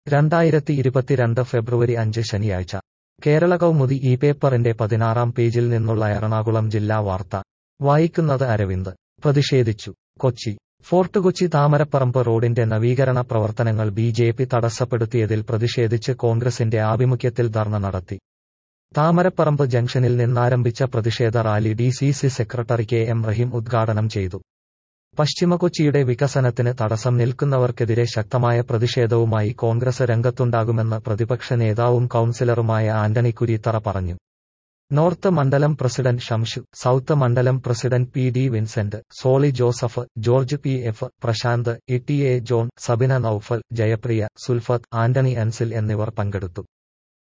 2022 ഫെബ്രുവരി 5 ശനിയാഴ്ച കേരള കൗമുദി ഈ പേപ്പറിന്റെ 16-ാം പേജിൽ നിന്നുള്ള എറണാകുളം ജില്ലാ വാർത്ത വായിക്കുന്നത് അരവിന്ദ്. പ്രതിഷേധിച്ചു കൊച്ചി. ഫോർട്ട് കൊച്ചി താമരപ്പറമ്പ് റോഡിന്റെ നവീകരണ പ്രവർത്തനങ്ങൾ ബി.ജെ.പി. തടസ്സപ്പെടുത്തിയതിൽ പ്രതിഷേധിച്ച് കോൺഗ്രസിന്റെ ആഭിമുഖ്യത്തിൽ ധർണ നടത്തി. താമരപ്പറമ്പ് ജംഗ്ഷനിൽ നിന്നാരംഭിച്ച പ്രതിഷേധ rally DCC. Secretary KM. Rahim ഉദ്ഘാടനം ചെയ്തു. പശ്ചിമ കൊച്ചിയുടെ വികസനത്തിന് തടസ്സം നിൽക്കുന്നവർക്കെതിരെ ശക്തമായ പ്രതിഷേധവുമായി കോൺഗ്രസ് രംഗത്തുണ്ടാകുമെന്ന് പ്രതിപക്ഷ നേതാവും കൌൺസിലറുമായ ആന്റണി കുരീത്തറ പറഞ്ഞു. നോർത്ത് മണ്ഡലം പ്രസിഡന്റ് ഷംഷു, സൗത്ത് മണ്ഡലം president PD. Vincent, Soli Joseph, George PF., Prashanth, ETA. John, Sabina Noufal, Jayapriya, Sulfath, Antony Ansil എന്നിവർ പങ്കെടുത്തു.